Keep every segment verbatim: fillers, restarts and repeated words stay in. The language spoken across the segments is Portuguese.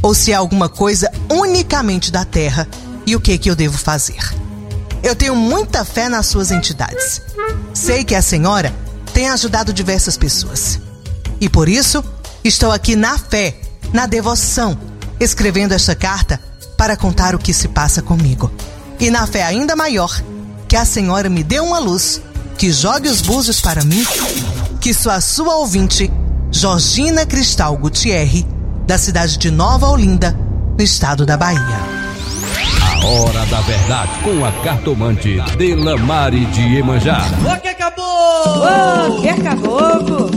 ou se é alguma coisa unicamente da terra e o que que eu devo fazer. Eu tenho muita fé nas suas entidades. Sei que a senhora tem ajudado diversas pessoas. E por isso, estou aqui na fé, na devoção, escrevendo esta carta para contar o que se passa comigo. E na fé ainda maior, que a senhora me dê uma luz, que jogue os búzios para mim, que sou a sua ouvinte, Georgina Cristal Gutierre, da cidade de Nova Olinda, no estado da Bahia. A hora da verdade com a cartomante Delamare de Iemanjá. O que acabou? O que acabou?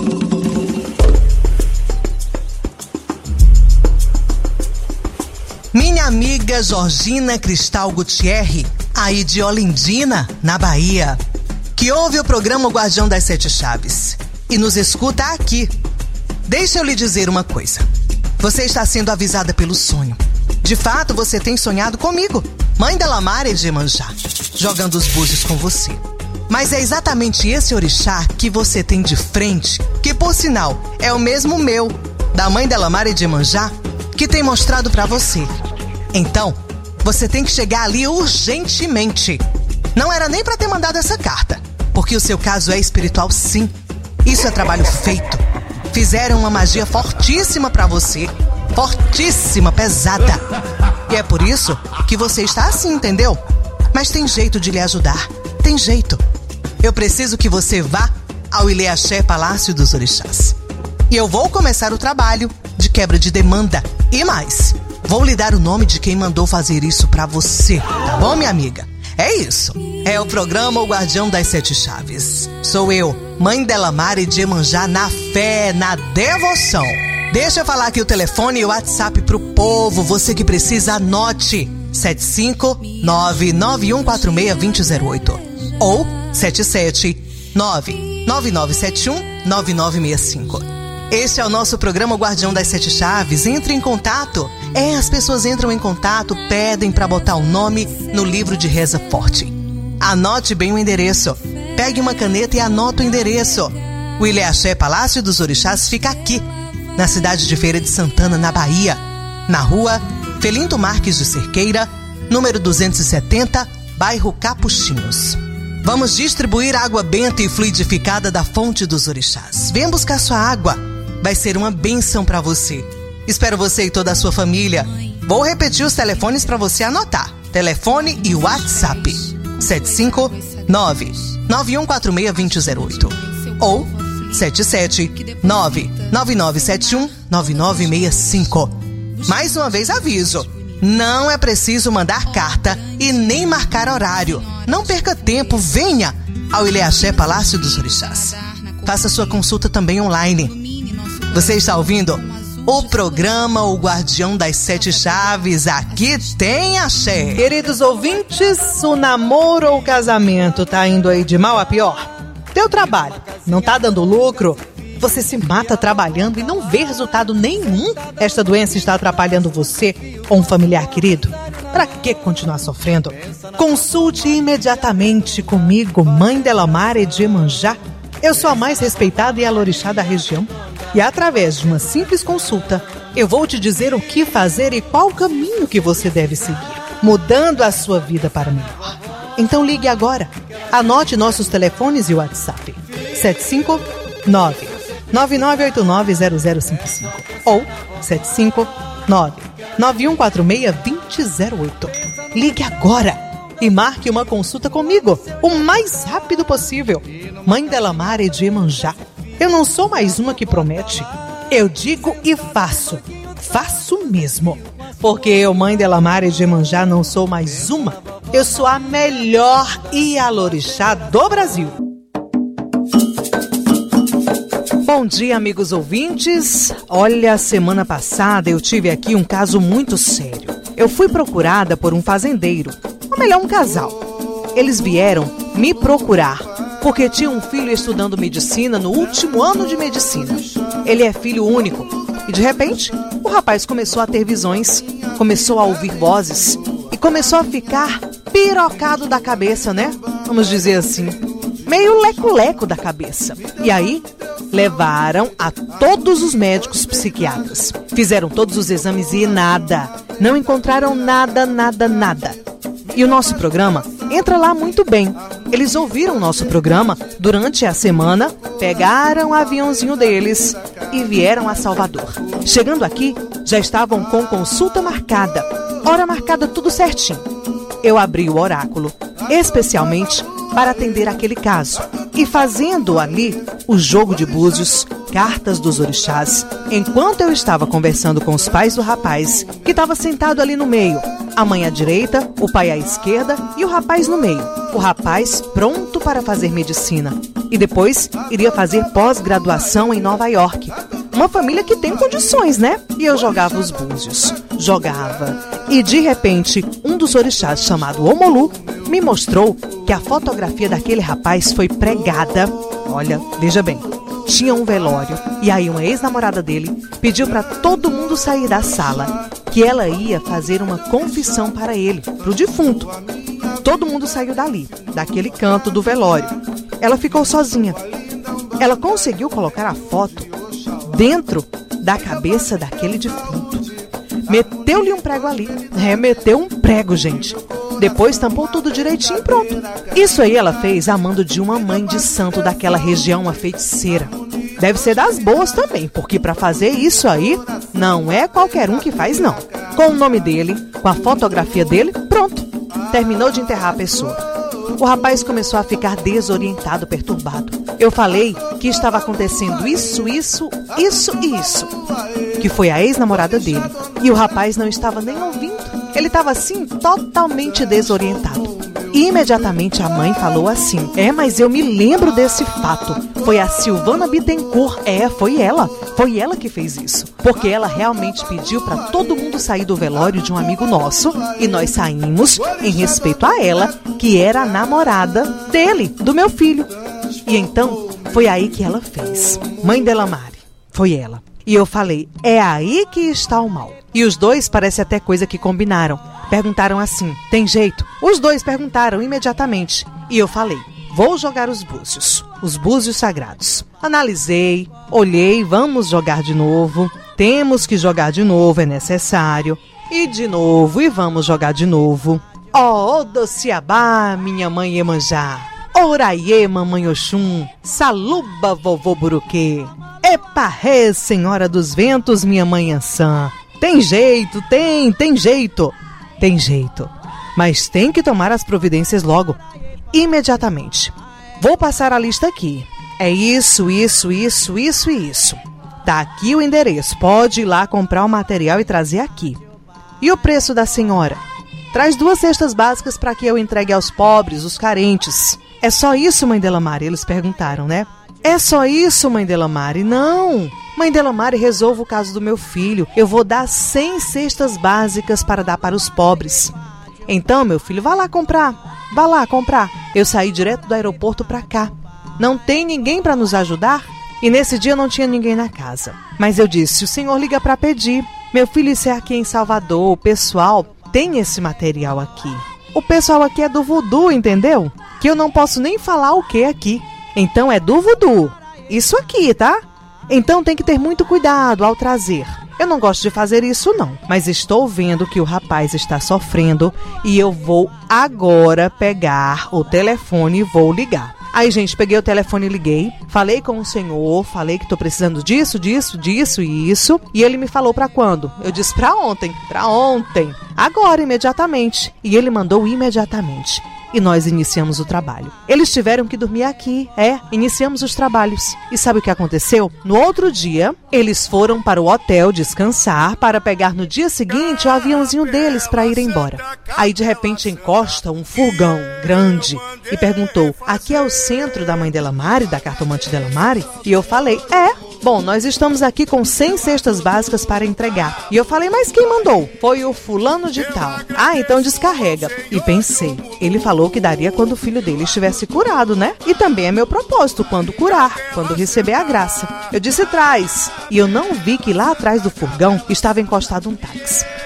Minha amiga Georgina Cristal Gutierre, aí de Olindina, na Bahia, que ouve o programa O Guardião das Sete Chaves e nos escuta aqui. Deixa eu lhe dizer uma coisa. Você está sendo avisada pelo sonho. De fato, você tem sonhado comigo, mãe Delamare de Iemanjá, jogando os búzios com você. Mas é exatamente esse orixá que você tem de frente, que por sinal é o mesmo meu, da mãe Delamare de Iemanjá, que tem mostrado pra você. Então, você tem que chegar ali urgentemente. Não era nem pra ter mandado essa carta, porque o seu caso é espiritual sim. Isso é trabalho feito. Fizeram uma magia fortíssima pra você. Fortíssima, pesada. E é por isso que você está assim, entendeu? Mas tem jeito de lhe ajudar. Tem jeito. Eu preciso que você vá ao Ilê-Axé Palácio dos Orixás. E eu vou começar o trabalho de quebra de demanda. E mais, vou lhe dar o nome de quem mandou fazer isso pra você. Tá bom, minha amiga? É isso. É o programa O Guardião das Sete Chaves. Sou eu, mãe Delamare de Iemanjá, na fé, na devoção. Deixa eu falar aqui o telefone e o WhatsApp pro povo. Você que precisa, anote. sete cinco nove nove um quatro seis dois zero zero oito ou sete sete nove nove nove sete um nove nove seis cinco. Este é o nosso programa O Guardião das Sete Chaves. Entre em contato. É, as pessoas entram em contato, pedem para botar o nome no livro de reza forte. Anote bem o endereço. Pegue uma caneta e anota o endereço. O Ilê-Axé Palácio dos Orixás fica aqui, na cidade de Feira de Santana, na Bahia, na rua Felinto Marques de Cerqueira, número duzentos e setenta, bairro Capuchinhos. Vamos distribuir água benta e fluidificada da fonte dos orixás. Venha buscar sua água. Vai ser uma bênção para você. Espero você e toda a sua família. Vou repetir os telefones para você anotar. Telefone e WhatsApp. sete cinco nove nove um quatro seis dois zero zero oito ou sete sete nove nove nove sete um nove nove seis cinco. Mais uma vez aviso, não é preciso mandar carta e nem marcar horário. Não perca tempo, venha ao Ilê-Axé Palácio dos Orixás. Faça sua consulta também online. Você está ouvindo o programa O Guardião das Sete Chaves. Aqui tem axé. Queridos ouvintes, o namoro ou o casamento tá indo aí de mal a pior? Teu trabalho não tá dando lucro? Você se mata trabalhando e não vê resultado nenhum? Esta doença está atrapalhando você ou um familiar querido? Para que continuar sofrendo? Consulte imediatamente comigo, mãe Delamare de Iemanjá. Eu sou a mais respeitada e alorixá da região. E através de uma simples consulta, eu vou te dizer o que fazer e qual o caminho que você deve seguir, mudando a sua vida para melhor. Então ligue agora. Anote nossos telefones e WhatsApp. sete cinco nove nove nove oito nove zero zero cinco cinco ou sete cinco nove nove um quatro seis dois zero oito. Ligue agora e marque uma consulta comigo o mais rápido possível. Mãe Delamare de Iemanjá. Eu não sou mais uma que promete. Eu digo e faço. Faço mesmo. Porque eu, mãe Delamare de Iemanjá, não sou mais uma. Eu sou a melhor Ialorixá do Brasil. Bom dia, amigos ouvintes. Olha, semana passada eu tive aqui um caso muito sério. Eu fui procurada por um fazendeiro, ou melhor, um casal. Eles vieram me procurar porque tinha um filho estudando medicina no último ano de medicina. Ele é filho único e, de repente, o rapaz começou a ter visões, começou a ouvir vozes e começou a ficar pirocado da cabeça, né? Vamos dizer assim, meio leco-leco da cabeça. E aí, Levaram a todos os médicos psiquiatras. Fizeram todos os exames e nada. Não encontraram nada, nada, nada. E o nosso programa entra lá muito bem. Eles ouviram o nosso programa durante a semana, pegaram o aviãozinho deles e vieram a Salvador. Chegando aqui, já estavam com consulta marcada, hora marcada, tudo certinho. Eu abri o oráculo, especialmente para atender aquele caso. E fazendo ali o jogo de búzios, cartas dos orixás, enquanto eu estava conversando com os pais do rapaz, que estava sentado ali no meio. A mãe à direita, o pai à esquerda e o rapaz no meio. O rapaz pronto para fazer medicina. E depois iria fazer pós-graduação em Nova York. Uma família que tem condições, né? E eu jogava os búzios. Jogava. E de repente, um dos orixás, chamado Omolu, me mostrou que a fotografia daquele rapaz foi pregada. Olha, veja bem, tinha um velório. E aí uma ex-namorada dele pediu para todo mundo sair da sala, que ela ia fazer uma confissão para ele, para o defunto. Todo mundo saiu dali, daquele canto do velório. Ela ficou sozinha. Ela conseguiu colocar a foto dentro da cabeça daquele defunto. Meteu-lhe um prego ali. É, meteu um prego, gente. Depois tampou tudo direitinho e pronto. Isso aí ela fez a mando de uma mãe de santo daquela região, uma feiticeira. Deve ser das boas também, porque para fazer isso aí, não é qualquer um que faz, não. Com o nome dele, com a fotografia dele, pronto. Terminou de enterrar a pessoa. O rapaz começou a ficar desorientado, perturbado. Eu falei que estava acontecendo isso, isso, isso e isso. Que foi a ex-namorada dele. E o rapaz não estava nem ouvindo. Ele estava assim, totalmente desorientado. E imediatamente a mãe falou assim: é, mas eu me lembro desse fato. Foi a Silvana Bittencourt. É, foi ela. Foi ela que fez isso. Porque ela realmente pediu para todo mundo sair do velório de um amigo nosso. E nós saímos em respeito a ela, que era a namorada dele, do meu filho. E então, foi aí que ela fez. Mãe Delamare, foi ela. E eu falei, é aí que está o mal. E os dois parece até coisa que combinaram. Perguntaram assim, tem jeito? Os dois perguntaram imediatamente. E eu falei, vou jogar os búzios. Os búzios sagrados. Analisei, olhei, vamos jogar de novo. Temos que jogar de novo, é necessário. E de novo, e vamos jogar de novo. Ó, oh, Dociabá, minha mãe Iemanjá. Oraiê, mamãe Oxum. Saluba, vovô Buruquê. Eparré, senhora dos ventos, minha mãe Ansã. Tem jeito, tem, tem jeito. Tem jeito. Mas tem que tomar as providências logo. Imediatamente. Vou passar a lista aqui. É isso, isso, isso, isso e isso. Tá aqui o endereço. Pode ir lá comprar o material e trazer aqui. E o preço da senhora? Traz duas cestas básicas para que eu entregue aos pobres, os carentes. É só isso, mãe Delamare? Eles perguntaram, né? É só isso, mãe Delamare? Não. Mãe Delamare, resolva o caso do meu filho. Eu vou dar cem cestas básicas para dar para os pobres. Então, meu filho, vá lá comprar. Vá lá comprar. Eu saí direto do aeroporto para cá. Não tem ninguém para nos ajudar? E nesse dia não tinha ninguém na casa. Mas eu disse, o senhor liga para pedir. Meu filho, isso é aqui em Salvador. O pessoal tem esse material aqui. O pessoal aqui é do voodoo, entendeu? Que eu não posso nem falar o que aqui. Então é do voodoo. Isso aqui, tá? Então tem que ter muito cuidado ao trazer. Eu não gosto de fazer isso não, mas estou vendo que o rapaz está sofrendo e eu vou agora pegar o telefone e vou ligar. Aí, gente, peguei o telefone e liguei, falei com o senhor, falei que estou precisando disso, disso, disso e isso. E ele me falou para quando? Eu disse para ontem, para ontem, agora, imediatamente. E ele mandou imediatamente. E nós iniciamos o trabalho. Eles tiveram que dormir aqui, é, iniciamos os trabalhos. E sabe o que aconteceu? No outro dia, eles foram para o hotel descansar para pegar no dia seguinte o aviãozinho deles para ir embora. Aí de repente encosta um furgão grande e perguntou, aqui é o centro da mãe Delamare, da cartomante Delamare? E eu falei, é. Bom, nós estamos aqui com cem cestas básicas para entregar. E eu falei, mas quem mandou? Foi o fulano de tal. Ah, então descarrega. E pensei, ele falou que daria quando o filho dele estivesse curado, né? E também é meu propósito, quando curar, quando receber a graça. Eu disse, traz. E eu não vi que lá atrás do furgão estava encostado um táxi.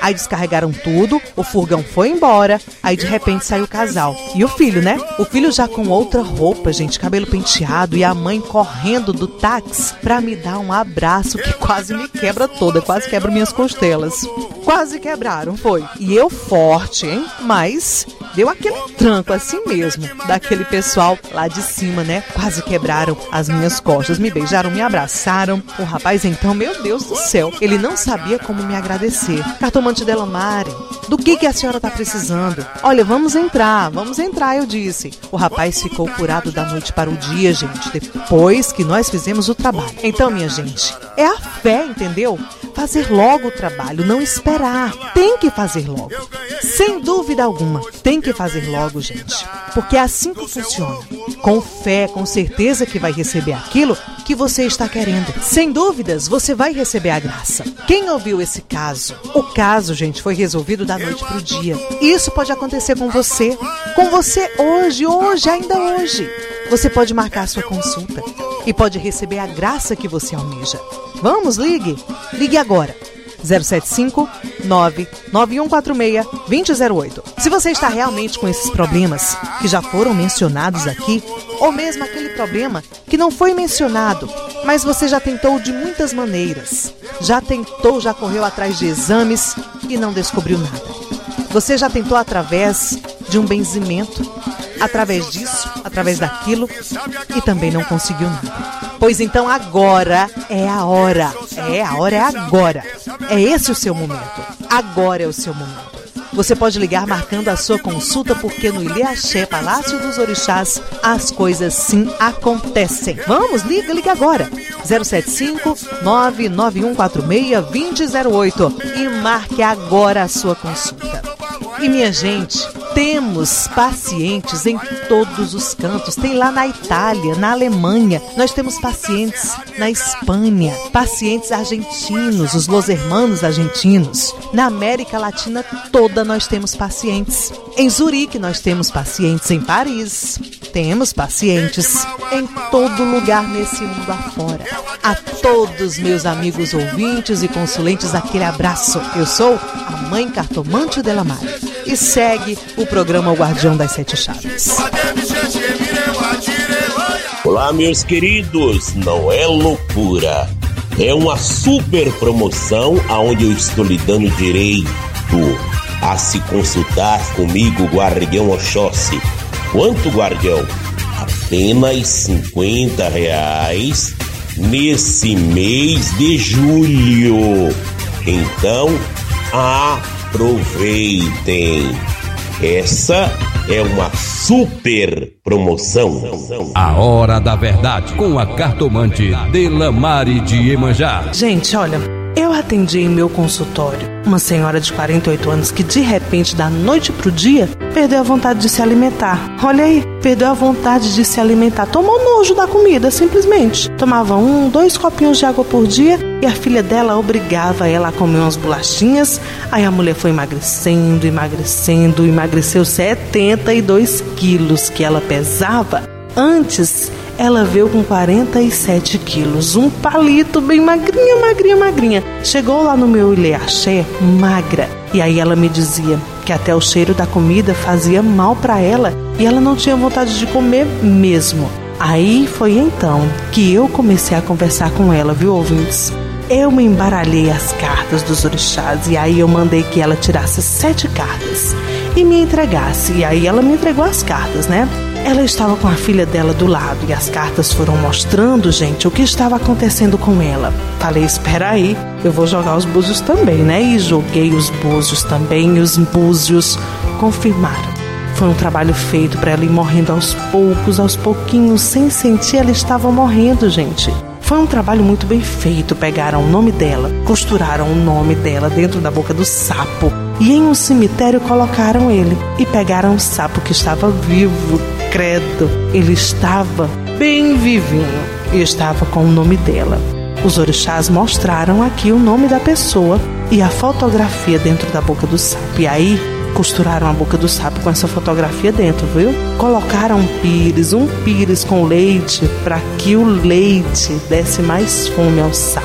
Aí descarregaram tudo, o furgão foi embora, aí de repente saiu o casal. E o filho, né? O filho já com outra roupa, gente, cabelo penteado, e a mãe correndo do táxi pra me dar um abraço que quase me quebra toda, quase quebra minhas costelas. Quase quebraram, foi. E eu forte, hein? Mas deu aquele tranco assim mesmo, daquele pessoal lá de cima, né? Quase quebraram as minhas costas, me beijaram, me abraçaram. O rapaz então, meu Deus do céu, ele não sabia como me agradecer. Cartomante Della Mari, do que que a senhora tá precisando? Olha, vamos entrar, vamos entrar, eu disse. O rapaz ficou curado da noite para o dia, gente, depois que nós fizemos o trabalho. Então, minha gente, é a fé, entendeu? Fazer logo o trabalho, não esperar. Tem que fazer logo. Sem dúvida alguma, tem que fazer logo, gente. Porque é assim que funciona. Com fé, com certeza que vai receber aquilo que você está querendo. Sem dúvidas, você vai receber a graça. Quem ouviu esse caso? O caso, gente, foi resolvido da noite para o dia. Isso pode acontecer com você. Com você hoje, hoje, ainda hoje. Você pode marcar a sua consulta e pode receber a graça que você almeja. Vamos, ligue. Ligue agora. zero sete cinco, nove nove um quatro seis, dois zero zero oito. Se você está realmente com esses problemas que já foram mencionados aqui, ou mesmo aquele problema que não foi mencionado, mas você já tentou de muitas maneiras, já tentou, já correu atrás de exames e não descobriu nada. Você já tentou através de um benzimento, através disso, através daquilo, e também não conseguiu nada. Pois então agora é a hora. É, a hora é agora. É esse o seu momento. Agora é o seu momento. Você pode ligar marcando a sua consulta, porque no Ilê Axé, Palácio dos Orixás, as coisas sim acontecem. Vamos, liga, liga agora. zero sete cinco, nove nove um quatro seis, dois zero oito e marque agora a sua consulta. E minha gente, temos pacientes em todos os cantos. Tem lá na Itália, na Alemanha, nós temos pacientes na Espanha, pacientes argentinos, os Los Hermanos argentinos. Na América Latina toda nós temos pacientes. Em Zurique nós temos pacientes, em Paris temos pacientes, em todo lugar nesse mundo afora. A todos meus amigos ouvintes e consulentes, aquele abraço. Eu sou a Mãe Cartomante Della Mari. E segue o programa O Guardião das Sete Chaves. Olá, meus queridos, não é loucura. É uma super promoção onde eu estou lhe dando direito a se consultar comigo, Guardião Oxóssi. Quanto, Guardião? Apenas cinquenta reais nesse mês de julho. Então, aproveitem. Essa é uma super promoção. A Hora da Verdade, com a cartomante Della Mari de Iemanjá. Gente, olha, eu atendi em meu consultório uma senhora de quarenta e oito anos que de repente, da noite pro dia, perdeu a vontade de se alimentar. Olha aí, perdeu a vontade de se alimentar. Tomou nojo da comida, simplesmente. Tomava um, dois copinhos de água por dia e a filha dela obrigava ela a comer umas bolachinhas. Aí a mulher foi emagrecendo, emagrecendo, emagreceu setenta e dois quilos que ela pesava. Antes, ela veio com quarenta e sete quilos, um palito bem magrinha, magrinha, magrinha. Chegou lá no meu Ilê Axé, magra. E aí ela me dizia que até o cheiro da comida fazia mal para ela e ela não tinha vontade de comer mesmo. Aí foi então que eu comecei a conversar com ela, viu, ouvintes? Eu me embaralhei as cartas dos orixás e aí eu mandei que ela tirasse sete cartas e me entregasse. E aí ela me entregou as cartas, né? Ela estava com a filha dela do lado e as cartas foram mostrando, gente, o que estava acontecendo com ela. Falei, espera aí, eu vou jogar os búzios também, né? E joguei os búzios também e os búzios confirmaram. Foi um trabalho feito para ela ir morrendo aos poucos, aos pouquinhos, sem sentir, ela estava morrendo, gente. Foi um trabalho muito bem feito. Pegaram o nome dela, costuraram o nome dela dentro da boca do sapo e em um cemitério colocaram ele. E pegaram o sapo que estava vivo, credo, ele estava bem vivinho e estava com o nome dela. Os orixás mostraram aqui o nome da pessoa e a fotografia dentro da boca do sapo. E aí costuraram a boca do sapo com essa fotografia dentro, viu? Colocaram um pires, um pires com leite para que o leite desse mais fome ao sapo.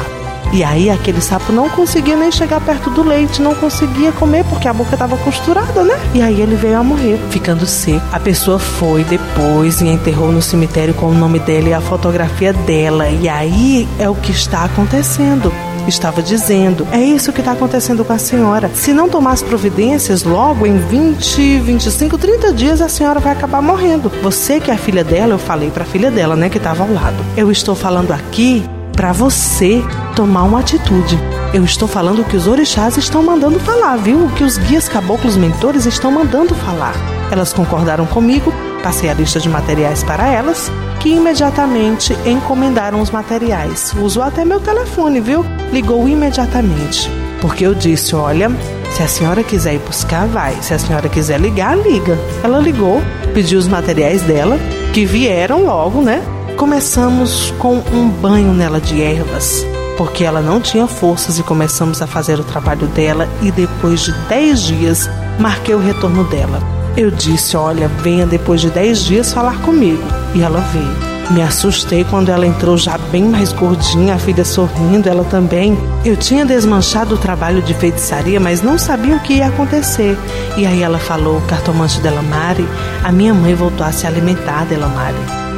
E aí aquele sapo não conseguia nem chegar perto do leite, não conseguia comer porque a boca estava costurada, né? E aí ele veio a morrer, ficando seco. A pessoa foi depois e enterrou no cemitério com o nome dela e a fotografia dela. E aí é o que está acontecendo. Estava dizendo, é isso que está acontecendo com a senhora. Se não tomar as providências, logo em vinte, vinte e cinco, trinta dias a senhora vai acabar morrendo. Você que é a filha dela, eu falei para a filha dela, né, que estava ao lado. Eu estou falando aqui para você tomar uma atitude. Eu estou falando o que os orixás estão mandando falar, viu? O que os guias caboclos mentores estão mandando falar. Elas concordaram comigo, passei a lista de materiais para elas, que imediatamente encomendaram os materiais. Usou até meu telefone, viu? Ligou imediatamente. Porque eu disse, olha, se a senhora quiser ir buscar, vai. Se a senhora quiser ligar, liga. Ela ligou, pediu os materiais dela, que vieram logo, né? Começamos com um banho nela de ervas, porque ela não tinha forças e começamos a fazer o trabalho dela e depois de dez dias, marquei o retorno dela. Eu disse, olha, venha depois de dez dias falar comigo. E ela veio. Me assustei quando ela entrou já bem mais gordinha, a filha sorrindo, ela também. Eu tinha desmanchado o trabalho de feitiçaria, mas não sabia o que ia acontecer. E aí ela falou, cartomante Delamare, a minha mãe voltou a se alimentar, Delamare.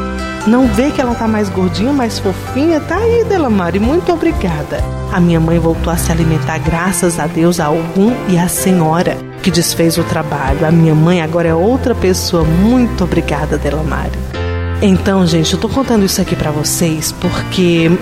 Não vê que ela tá mais gordinha, mais fofinha? Tá aí, Delamare, muito obrigada. A minha mãe voltou a se alimentar graças a Deus, a Ogum e a senhora que desfez o trabalho. A minha mãe agora é outra pessoa. Muito obrigada, Delamare. Então, gente, eu tô contando isso aqui pra vocês porque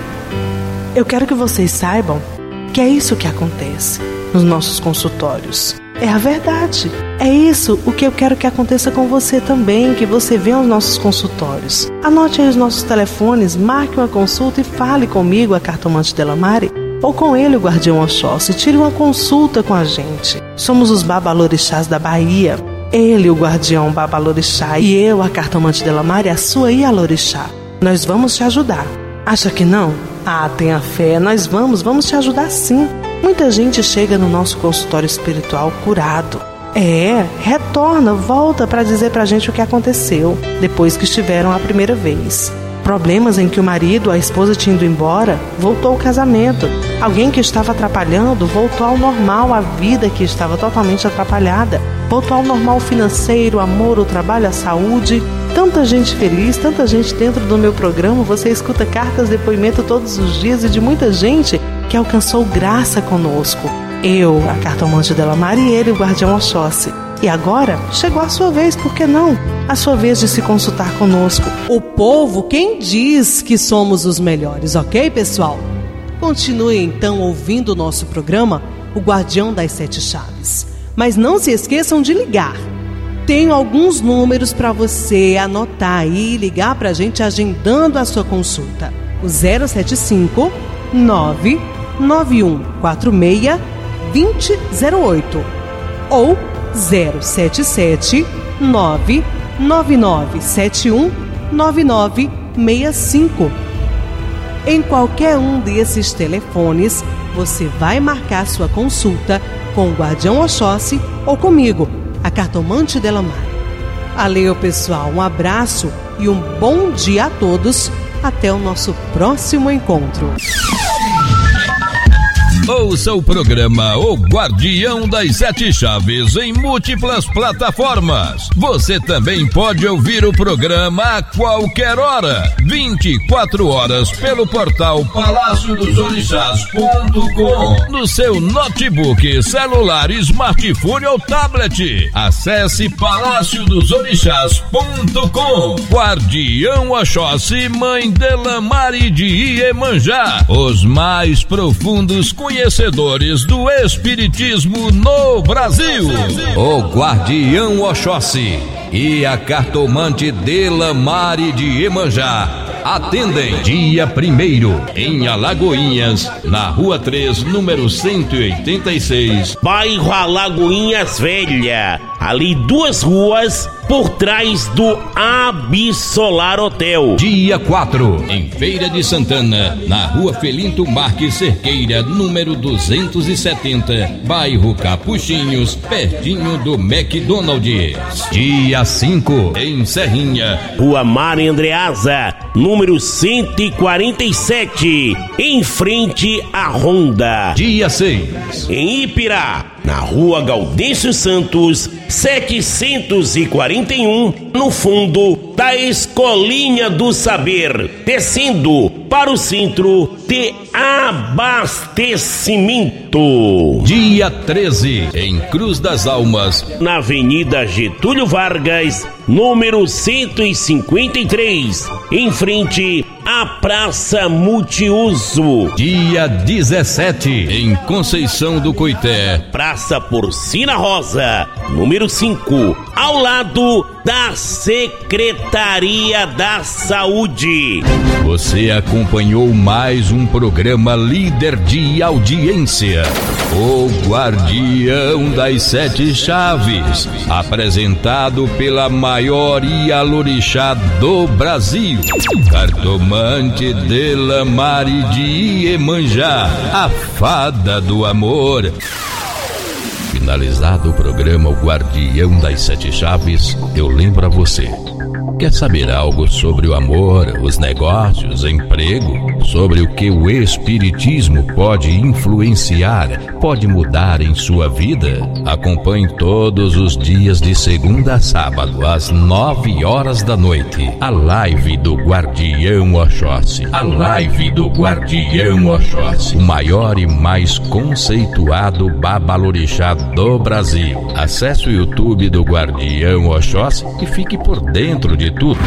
eu quero que vocês saibam que é isso que acontece nos nossos consultórios. É a verdade. É isso o que eu quero que aconteça com você também, que você venha aos nossos consultórios. Anote aí os nossos telefones, marque uma consulta e fale comigo, a cartomante Delamare, ou com ele, o guardião Oxóssi. Tire uma consulta com a gente. Somos os babalorixás da Bahia. Ele, o guardião babalorixá, e eu, a cartomante Delamare, a sua Ialorixá. Nós vamos te ajudar. Acha que não? Ah, tenha fé, nós vamos, vamos te ajudar sim. Muita gente chega no nosso consultório espiritual curado. É, retorna, volta para dizer pra gente o que aconteceu depois que estiveram a primeira vez. Problemas em que o marido, a esposa tinha ido embora, voltou ao casamento. Alguém que estava atrapalhando, voltou ao normal, a vida que estava totalmente atrapalhada. Voltou ao normal financeiro, o amor, o trabalho, a saúde. Tanta gente feliz, tanta gente dentro do meu programa. Você escuta cartas, depoimento todos os dias e de muita gente que alcançou graça conosco. Eu, a cartomante Delamare, e ele, o guardião Oxóssi. E agora, chegou a sua vez, por que não? A sua vez de se consultar conosco. O povo, quem diz que somos os melhores, ok, pessoal? Continue então ouvindo o nosso programa, O Guardião das Sete Chaves. Mas não se esqueçam de ligar. Tenho alguns números para você anotar aí e ligar para a gente agendando a sua consulta. O zero sete cinco, nove nove um quatro seis, dois zero zero oito ou zero sete sete, nove nove nove sete um, nove nove seis cinco. Em qualquer um desses telefones, você vai marcar sua consulta com o guardião Oxóssi ou comigo, a cartomante Delamare. Valeu, pessoal, um abraço e um bom dia a todos. Até o nosso próximo encontro. Ouça o programa O Guardião das Sete Chaves em múltiplas plataformas. Você também pode ouvir o programa a qualquer hora, vinte e quatro horas, pelo portal palácio dos orixás ponto com, no seu notebook, celular, smartphone ou tablet. Acesse palácio dos orixás ponto com. Guardião Oxóssi, mãe Delamare de Iemanjá, os mais profundos conhecimentos conhecedores do espiritismo no Brasil. O Guardião Oxóssi e a cartomante Delamare de Iemanjá atendem dia primeiro em Alagoinhas, na rua três, número cento e oitenta e seis, bairro Alagoinhas Velha, ali duas ruas por trás do Absolar Hotel. Dia quatro, em Feira de Santana, na Rua Felinto Marques Cerqueira, número duzentos e setenta, bairro Capuchinhos, pertinho do McDonald's. Dia cinco, em Serrinha, Rua Mário Andreasa, número cento e quarenta e sete, em frente à Honda. Dia seis, em Ipirá, na Rua Gaudêncio Santos, setecentos e quarenta e um, no fundo da Escolinha do Saber, descendo para o centro de abastecimento. Dia treze, em Cruz das Almas, na Avenida Getúlio Vargas, número cento e cinquenta e três, em frente à Praça Multiuso. Dia dezessete, em Conceição do Coité, Praça Porcina Rosa, número cinco, ao lado da Secretaria da Saúde. Você acompanhou mais um programa líder de audiência, o Guardião das Sete Chaves, apresentado pela maior Ialorixá do Brasil, Cartomante de Lamari de Iemanjá, a fada do amor. Finalizado o programa O Guardião das Sete Chaves, eu lembro a você. Quer saber algo sobre o amor, os negócios, emprego? Sobre o que o Espiritismo pode influenciar, pode mudar em sua vida? Acompanhe todos os dias de segunda a sábado, às nove horas da noite, a live do Guardião Oxóssi. A live do Guardião Oxóssi, o maior e mais conceituado babalorixá do Brasil. Acesse o YouTube do Guardião Oxóssi e fique por dentro de tudo.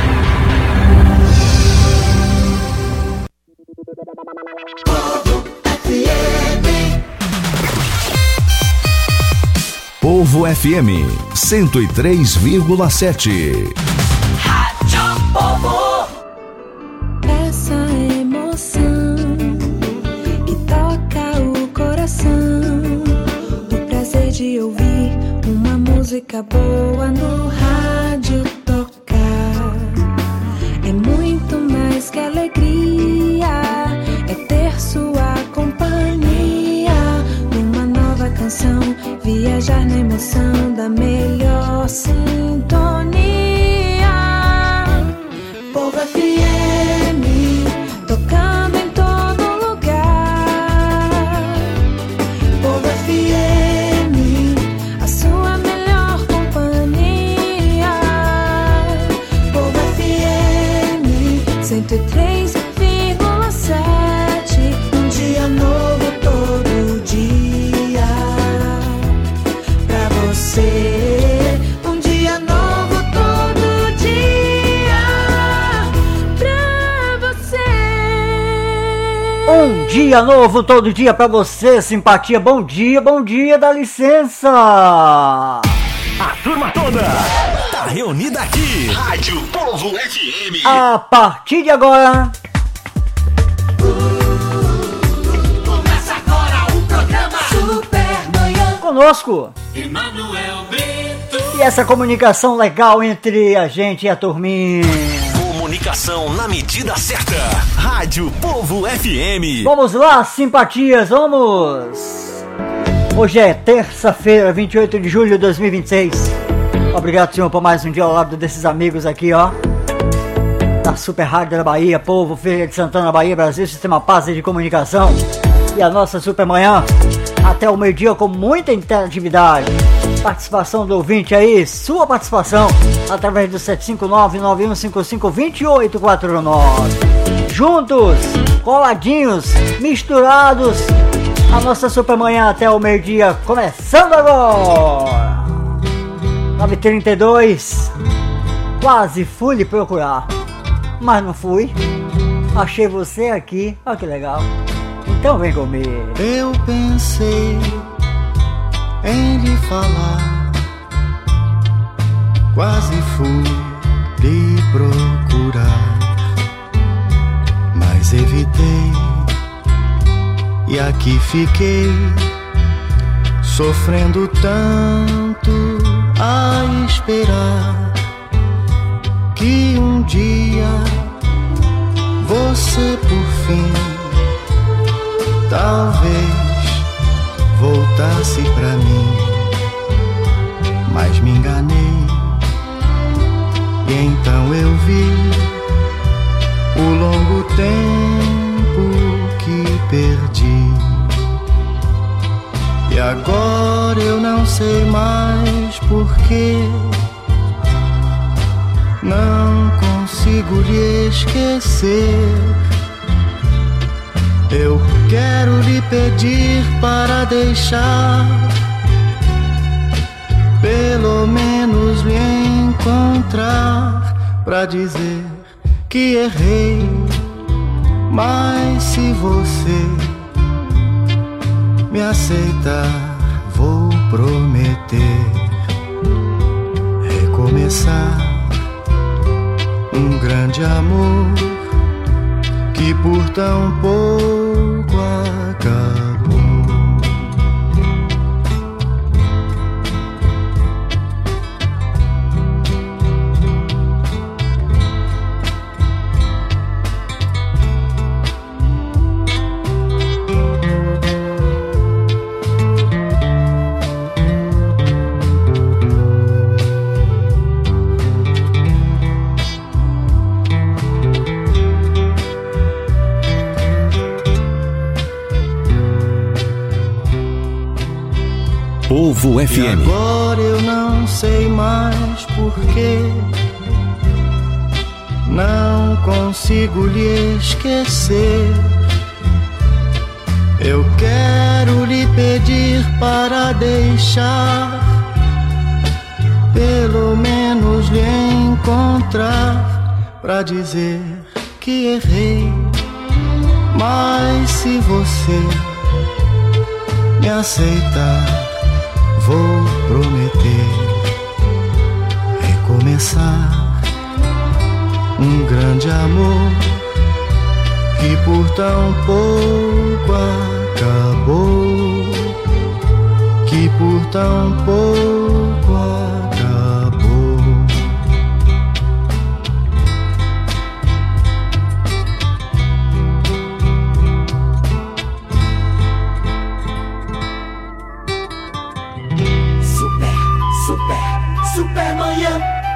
Povo F M cento e três vírgula sete. Rádio Povo. Essa emoção que toca o coração, o prazer de ouvir uma música boa no rádio tocar, é muito mais que alegria, é ter sua companhia numa nova canção, viajar na emoção da melhor sintonia. Povo F M, tocando em todo lugar. Povo F M, a sua melhor companhia. Povo F M, cento e três vírgula sete, um dia novo todo dia. Pra você, um dia novo todo dia. Pra você. Um dia novo todo dia pra você, simpatia. Bom dia, bom dia, dá licença. A turma toda tá reunida aqui. Rádio Povo F M. A partir de agora, Começa agora o programa Supermanhã. conosco. Emanuel Brito. E essa comunicação legal entre a gente e a turminha. Comunicação na medida certa. Rádio Povo F M. Vamos lá, simpatias, vamos! Hoje é terça-feira, vinte e oito de julho de dois mil e vinte e seis. Obrigado, senhor, por mais um dia ao lado desses amigos aqui, ó. Da Super Rádio da Bahia, Povo, Feira de Santana, Bahia, Brasil, Sistema Paz de Comunicação. E a nossa Supermanhã, até o meio-dia com muita interatividade. Participação do ouvinte aí, sua participação, através do sete cinco nove, nove um cinco cinco, dois oito quatro nove. Juntos, coladinhos, misturados, a nossa Supermanhã até o meio-dia, começando agora! nove e trinta e dois, quase fui lhe procurar, mas não fui, achei você aqui, olha que legal, então vem comigo. Eu pensei em lhe falar, quase fui lhe procurar, mas evitei e aqui fiquei, sofrendo tanto a esperar que um dia você por fim talvez voltasse pra mim, mas me enganei e então eu vi o longo tempo que perdi. E agora eu não sei mais porquê, não consigo lhe esquecer. Eu quero lhe pedir para deixar, pelo menos lhe encontrar, pra dizer que errei. Mas se você me aceitar, vou prometer recomeçar um grande amor que por tão pouco acabou. Povo F M. E agora eu não sei mais porquê, não consigo lhe esquecer. Eu quero lhe pedir para deixar, pelo menos lhe encontrar, pra dizer que errei. Mas se você me aceitar, vou prometer recomeçar um grande amor que por tão pouco acabou, que por tão pouco acabou. Supermanhã.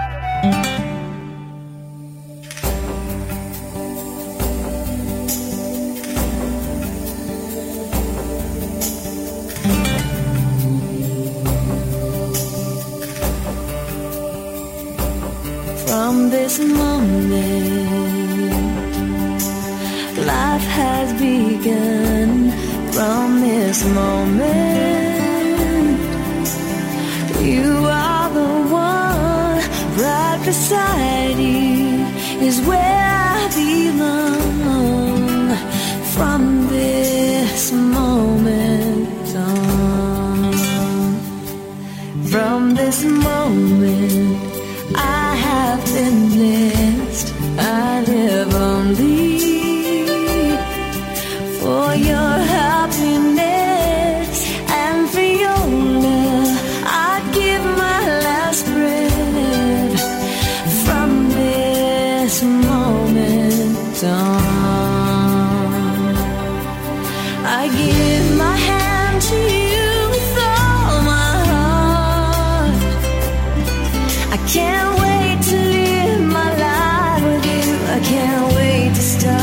From this moment, life has begun. From this moment, you are the one. Right beside you is where I belong. From this moment on, from this moment, I have been blessed. I live only for your happiness and for your love. I give my last breath. From this moment on, I give my hand to you with all my heart. I can't wait to live my life with you. I can't wait to start.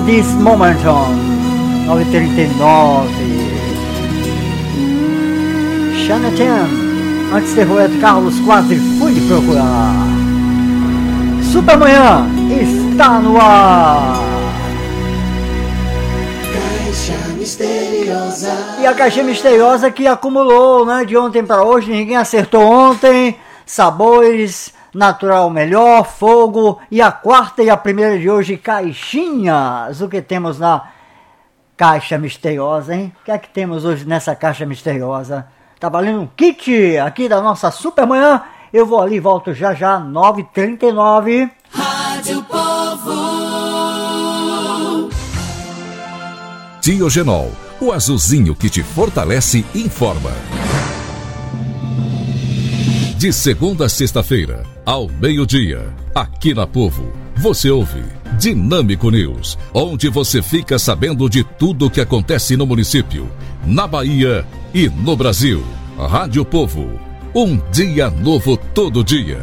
This Momentum, nove e trinta e nove. Xanatian, antes de Roberto Carlos, quase fui lhe procurar. Supermanhã está no ar. Caixa misteriosa. E a caixa misteriosa que acumulou, né, de ontem para hoje, ninguém acertou ontem. Sabores, natural melhor, fogo e a quarta e a primeira de hoje, caixinhas. O que temos na caixa misteriosa, hein? O que é que temos hoje nessa caixa misteriosa? Tá valendo um kit aqui da nossa Supermanhã. Eu vou ali e volto já já, nove e trinta e nove. Rádio Povo. Diogenol, o azulzinho que te fortalece, informa. De segunda a sexta-feira, ao meio-dia, aqui na Povo, você ouve Dinâmico News, onde você fica sabendo de tudo o que acontece no município, na Bahia e no Brasil. Rádio Povo, um dia novo todo dia.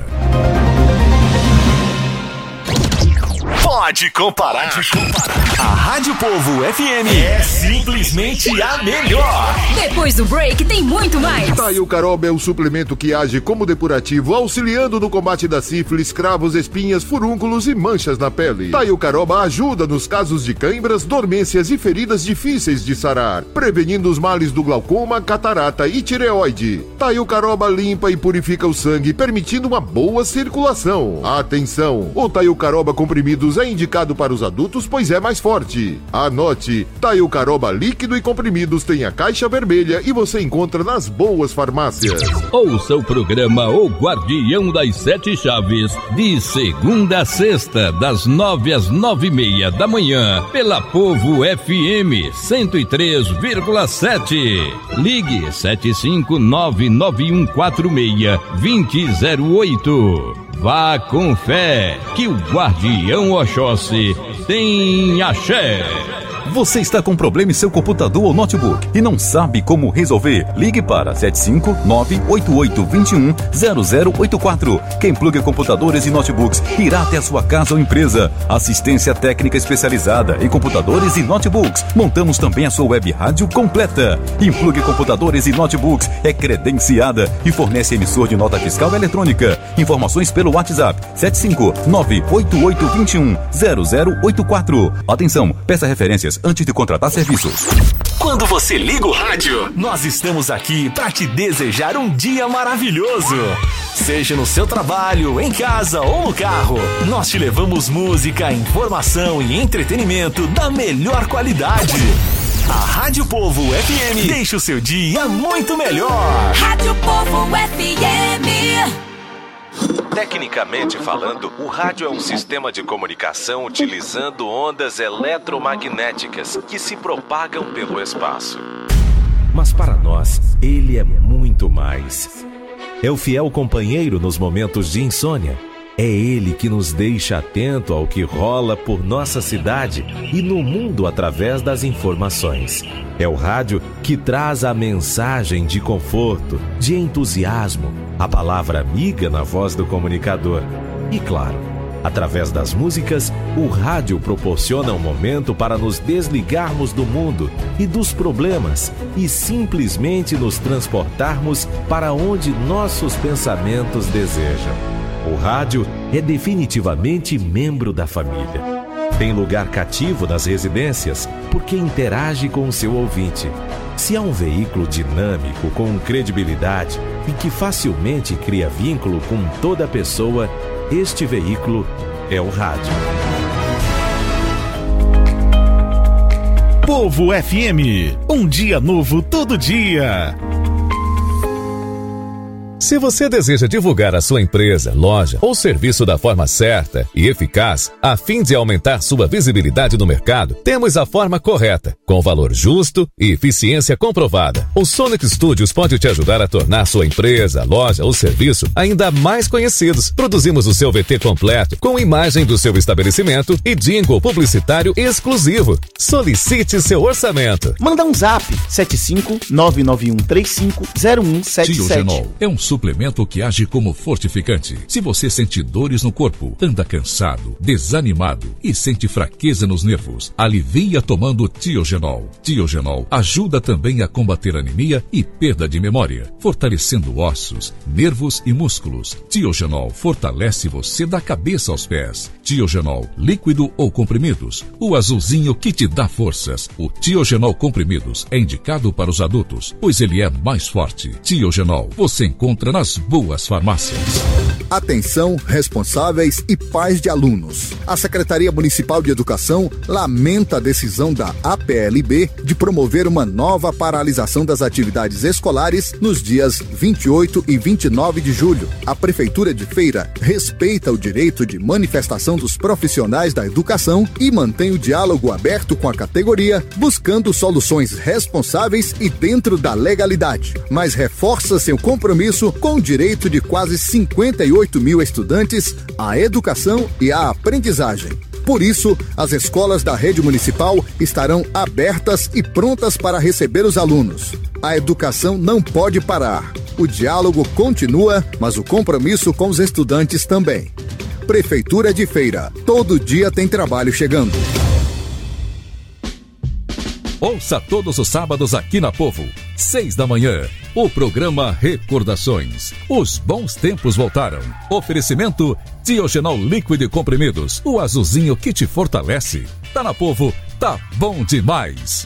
Pode comparar. Pode comparar. A Rádio Povo F M é simplesmente a melhor. Depois do break tem muito mais. Taio Caroba é o suplemento que age como depurativo, auxiliando no combate da sífilis, cravos, espinhas, furúnculos e manchas na pele. Taio Caroba ajuda nos casos de cãibras, dormências e feridas difíceis de sarar, prevenindo os males do glaucoma, catarata e tireoide. Taio Caroba limpa e purifica o sangue, permitindo uma boa circulação. Atenção! O Taio Caroba comprimidos é indicado para os adultos, pois é mais forte. Anote, Taio Caroba líquido e comprimidos tem a caixa vermelha e você encontra nas boas farmácias. Ouça o programa O Guardião das Sete Chaves, de segunda a sexta, das nove às nove e meia da manhã, pela Povo F M cento e três vírgula sete. Ligue sete cinco nove nove um quatro seis dois zero zero oito. Vá com fé, que o Guardião Oxóssi tem axé. Você está com problema em seu computador ou notebook e não sabe como resolver? Ligue para sete cinco nove oito oito dois um zero zero oito quatro. Quem pluga computadores e notebooks irá até a sua casa ou empresa. Assistência técnica especializada em computadores e notebooks. Montamos também a sua web rádio completa. Implugue Computadores e Notebooks é credenciada e fornece emissor de nota fiscal eletrônica. Informações pelo WhatsApp sete cinco nove oito oito dois um zero zero oito quatro. Atenção, peça referências antes de contratar serviços. Quando você liga o rádio, nós estamos aqui para te desejar um dia maravilhoso. Seja no seu trabalho, em casa ou no carro, nós te levamos música, informação e entretenimento da melhor qualidade. A Rádio Povo F M deixa o seu dia muito melhor. Rádio Povo F M. Tecnicamente falando, o rádio é um sistema de comunicação utilizando ondas eletromagnéticas que se propagam pelo espaço. Mas para nós, ele é muito mais. É o fiel companheiro nos momentos de insônia. É ele que nos deixa atento ao que rola por nossa cidade e no mundo através das informações. É o rádio que traz a mensagem de conforto, de entusiasmo, a palavra amiga na voz do comunicador. E claro, através das músicas, o rádio proporciona um momento para nos desligarmos do mundo e dos problemas e simplesmente nos transportarmos para onde nossos pensamentos desejam. O rádio é definitivamente membro da família. Tem lugar cativo nas residências porque interage com o seu ouvinte. Se há um veículo dinâmico, com credibilidade e que facilmente cria vínculo com toda pessoa, este veículo é o rádio. Povo F M, um dia novo todo dia. Se você deseja divulgar a sua empresa, loja ou serviço da forma certa e eficaz, a fim de aumentar sua visibilidade no mercado, temos a forma correta, com valor justo e eficiência comprovada. O Sonic Studios pode te ajudar a tornar sua empresa, loja ou serviço ainda mais conhecidos. Produzimos o seu V T completo, com imagem do seu estabelecimento e jingle publicitário exclusivo. Solicite seu orçamento. Manda um zap, sete cinco nove nove um três cinco zero um sete sete. Diogenol é um suplemento que age como fortificante. Se você sente dores no corpo, anda cansado, desanimado e sente fraqueza nos nervos, alivia tomando Tiogenol. Tiogenol ajuda também a combater anemia e perda de memória, fortalecendo ossos, nervos e músculos. Tiogenol fortalece você da cabeça aos pés. Tiogenol, líquido ou comprimidos, o azulzinho que te dá forças. O Tiogenol comprimidos é indicado para os adultos, pois ele é mais forte. Tiogenol, você encontra nas boas farmácias. Atenção, responsáveis e pais de alunos. A Secretaria Municipal de Educação lamenta a decisão da A P L B de promover uma nova paralisação das atividades escolares nos dias vinte e oito e vinte e nove de julho. A Prefeitura de Feira respeita o direito de manifestação dos profissionais da educação e mantém o diálogo aberto com a categoria, buscando soluções responsáveis e dentro da legalidade, mas reforça seu compromisso com o direito de quase cinquenta e oito mil estudantes à educação e à aprendizagem. Por isso, as escolas da rede municipal estarão abertas e prontas para receber os alunos. A educação não pode parar. O diálogo continua, mas o compromisso com os estudantes também. Prefeitura de Feira. Todo dia tem trabalho chegando. Ouça todos os sábados aqui na Povo, seis da manhã, o programa Recordações. Os bons tempos voltaram. Oferecimento Tiogenol líquido e comprimidos, o azulzinho que te fortalece. Tá na Povo, tá bom demais.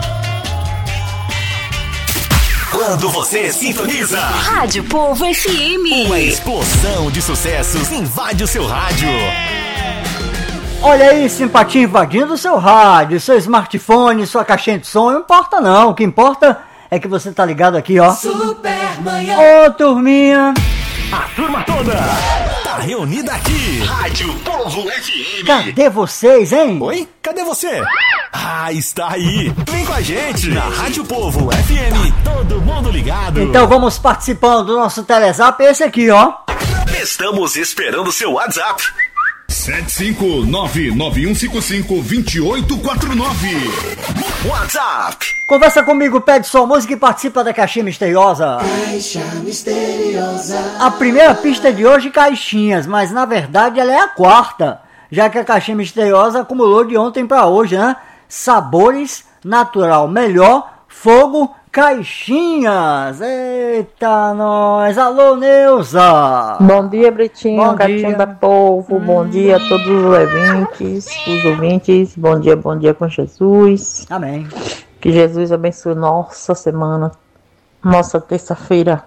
Quando você sintoniza Rádio Povo F M, uma explosão de sucessos invade o seu rádio. Olha aí, simpatia invadindo o seu rádio, seu smartphone, sua caixinha de som, não importa não, o que importa é que você tá ligado aqui, ó. Supermanhã. Ô, turminha. A turma toda tá reunida aqui. Rádio Povo F M. Cadê vocês, hein? Oi? Cadê você? Ah, está aí. Vem com a gente na Rádio Povo F M. Todo mundo ligado. Então vamos participando do nosso Telezap, esse aqui, ó. Estamos esperando o seu WhatsApp. sete cinco nove nove um cinco cinco dois oito quatro nove. WhatsApp. Conversa comigo, pede sua música e participa da Caixinha Misteriosa. Caixa Misteriosa. A primeira pista de hoje, caixinhas, mas na verdade ela é a quarta, já que a Caixinha Misteriosa acumulou de ontem pra hoje, né? Sabores, natural, melhor, fogo, caixinhas. Eita, nós. Alô, Neuza. Bom dia, Britinho, Bom Caixinha dia. da Povo. Hum. Bom dia a todos os ouvintes, os ouvintes. Bom dia, bom dia com Jesus. Amém. Que Jesus abençoe nossa semana, nossa terça-feira.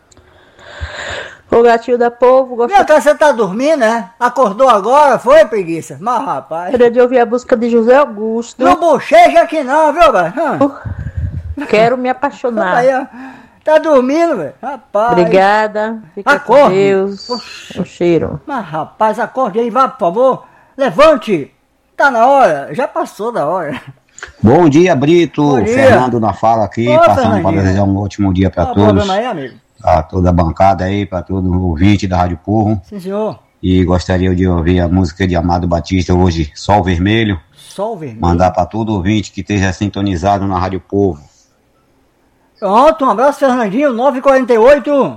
O gatinho da Povo gosta... Meu, cara, você tá dormindo, né? Acordou agora? Foi, preguiça? Mas, rapaz... Queria de ouvir a música de José Augusto. Não bocheja aqui não, viu, velho? Quero me apaixonar. Aí, ó. Tá dormindo, velho? Rapaz... Obrigada. Fica Acorde. com Deus. Um cheiro. Mas, rapaz, acorde aí, vá, por favor. Levante. Tá na hora. Já passou da hora. Bom dia, Brito. Bom dia. Fernando na fala aqui, Ô, passando Fernandinho. para desejar um ótimo dia para Qual o todos. problema aí, amigo? Para toda a bancada aí, para todo ouvinte da Rádio Povo. Sim, senhor. E gostaria de ouvir a música de Amado Batista hoje, Sol Vermelho. Sol Vermelho. Mandar para todo ouvinte que esteja sintonizado na Rádio Povo. Pronto, um abraço, Fernandinho, nove e quarenta e oito.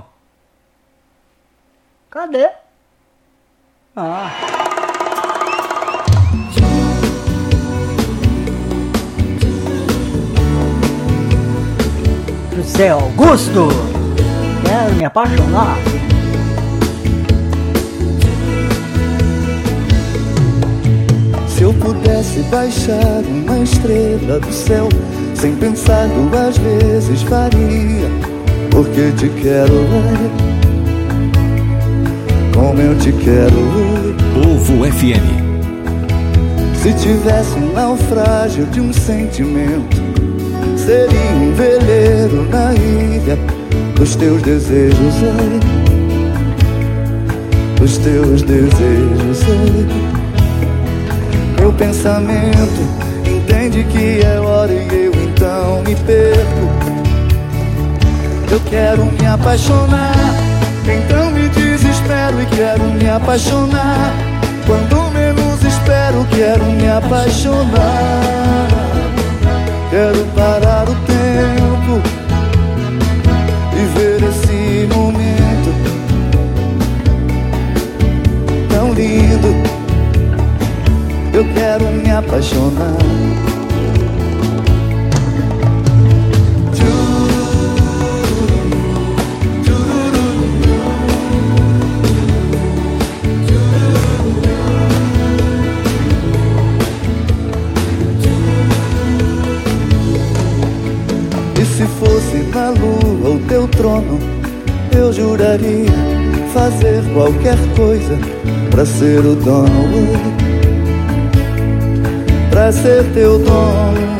Cadê? Ah. José Augusto, quero me apaixonar. Se eu pudesse baixar uma estrela do céu, sem pensar duas vezes faria, porque te quero ver, como eu te quero ver. Povo F M. Se tivesse um naufrágio de um sentimento, seria um veleiro na ilha dos teus desejos, ai, dos teus desejos, ai. Meu pensamento entende que é hora e eu então me perco. Eu quero me apaixonar, então me desespero e quero me apaixonar. Quando menos espero, quero me apaixonar. Quero parar o tempo e ver esse momento. apaixonar. E se fosse na lua o teu trono, eu juraria fazer qualquer coisa pra ser o dono, pra ser teu dono.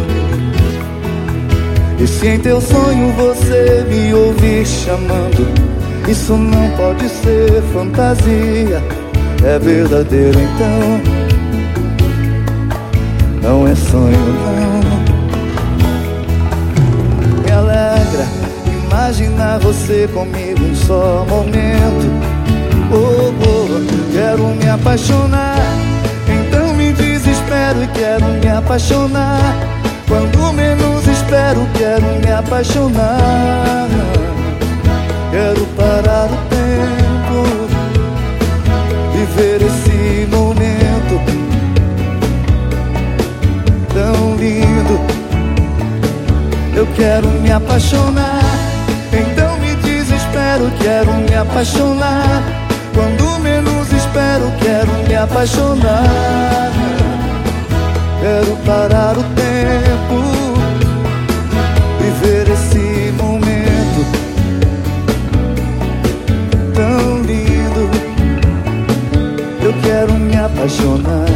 E se em teu sonho você me ouvir chamando, isso não pode ser fantasia, é verdadeiro então, não é sonho não. Me alegra imaginar você comigo um só momento. Oh, oh, quero me apaixonar, então me desespero e quero me apaixonar. Quando menos espero, quero me apaixonar. Quero parar o tempo, viver esse momento tão lindo. Eu quero me apaixonar, então me desespero, quero me apaixonar. Quando menos espero, quero me apaixonar. Quero parar o tempo, viver esse momento tão lindo. Eu quero me apaixonar.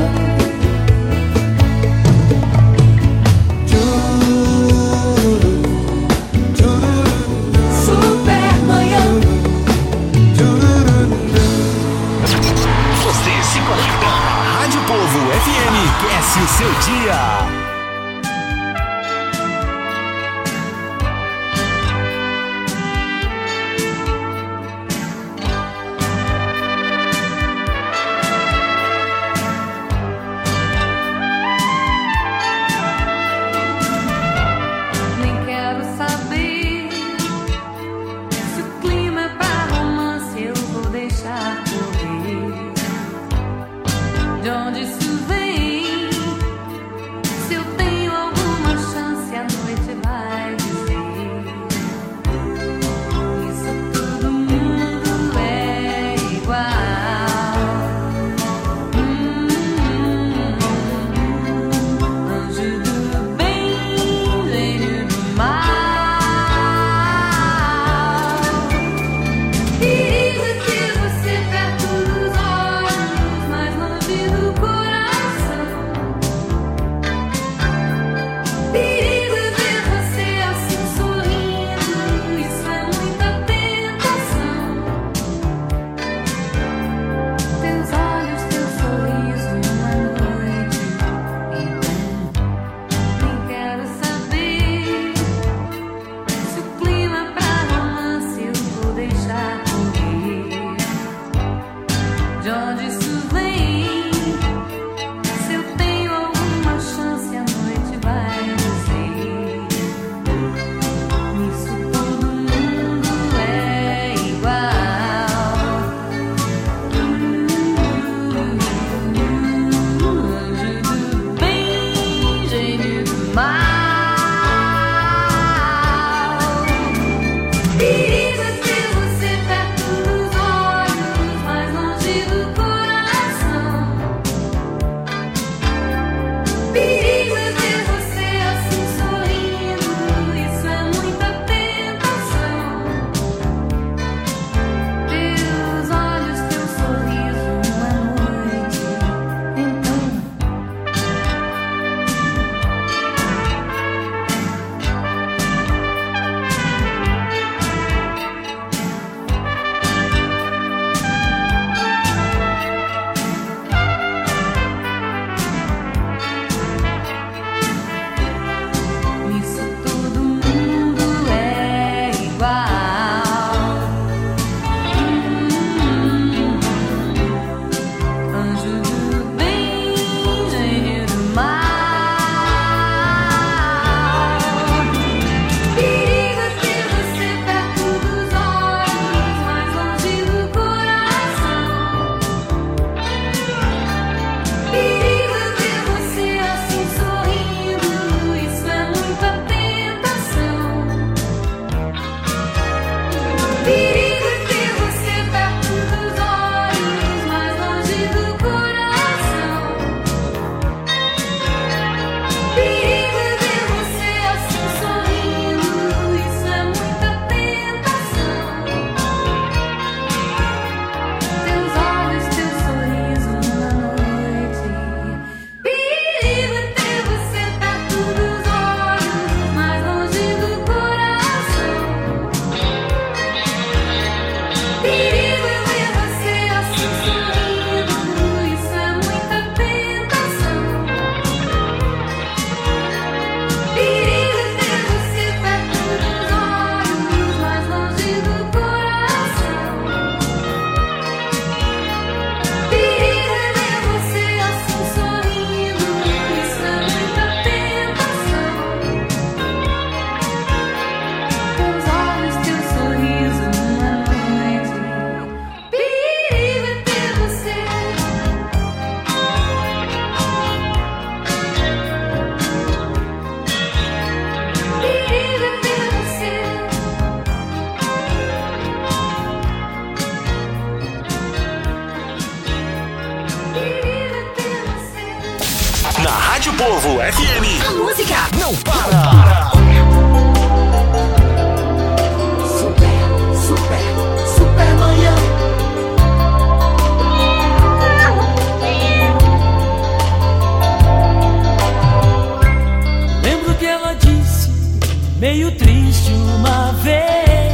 Povo F M, aquece o seu dia. Rádio Povo F M. A música não para. Super, super, super manhã. Lembro que ela disse, meio triste uma vez: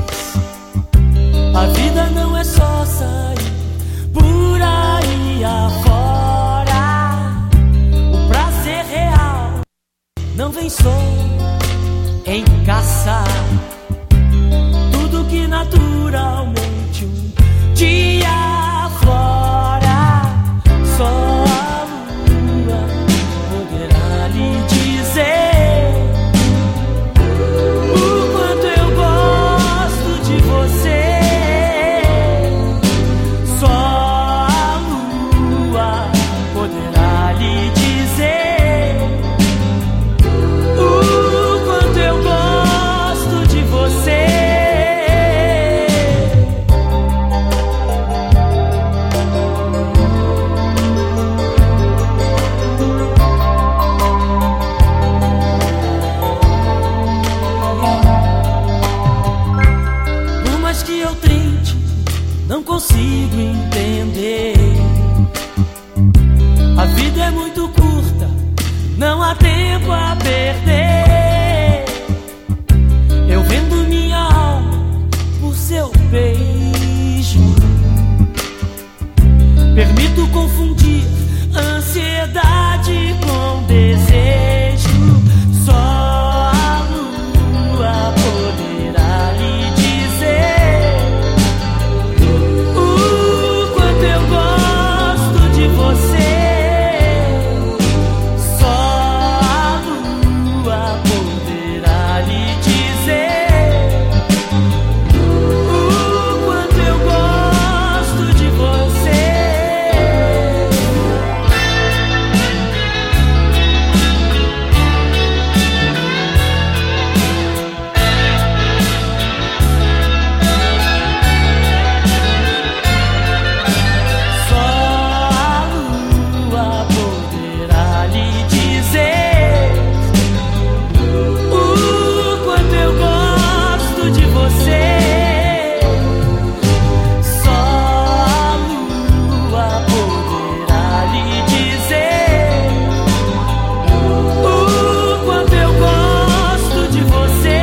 a vida não é só sair por aí afora. O prazer real não vem só em caçar tudo que naturalmente um dia aflora. Só a lua poderá lhe dizer o quanto eu gosto de você. Só a lua poderá lhe dizer o quanto eu gosto de você. Por mais que eu tente, não consigo entender. A vida é muito curta, não há tempo a perder. Eu vendo minha alma por seu beijo. Permito confundir ansiedade com desejo. Só a lua poderá lhe dizer o quanto eu gosto de você. Só a lua poderá lhe dizer o quanto eu gosto de você. Só a lua poderá lhe dizer o quanto eu gosto de você. Só a lua poderá lhe dizer o quanto eu gosto de você.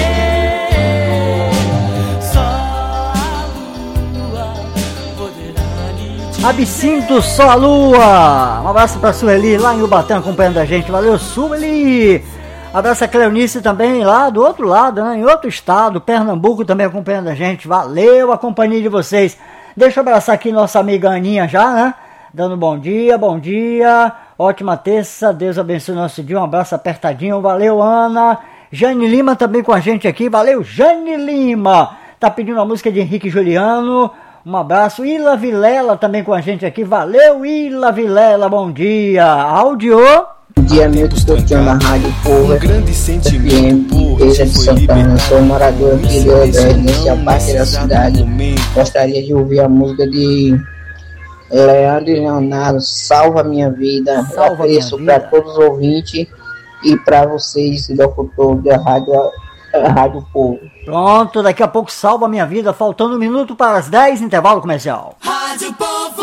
Só a lua poderá lhe dizer. Absinto Só a Lua. Um abraço pra Sueli lá em Ubatã acompanhando a gente. Valeu, Sueli. Abraço a Cleonice também lá do outro lado, né? Em outro estado, Pernambuco também acompanhando a gente. Valeu a companhia de vocês. Deixa eu abraçar aqui nossa amiga Aninha já, né? Dando bom dia, bom dia. Ótima terça, Deus abençoe o nosso dia. Um abraço apertadinho. Valeu, Ana. Jane Lima também com a gente aqui. Valeu, Jane Lima. Tá pedindo a música de Henrique Juliano. Um abraço. Ila Vilela também com a gente aqui. Valeu, Ila Vilela. Bom dia. Áudio. Bom dia, meu escutando na Rádio Povo. Um grande sentimento por de Santana. Sou morador aqui de Odete, a parte da cidade. Gostaria de ouvir a música de Leandro e Leonardo, Salva Minha Vida. Salva Apreço Minha para todos os ouvintes e para vocês, locutor da Rádio, a Rádio Povo. Pronto, daqui a pouco Salva a Minha Vida. Faltando um minuto para as dez, intervalo comercial. Rádio Povo.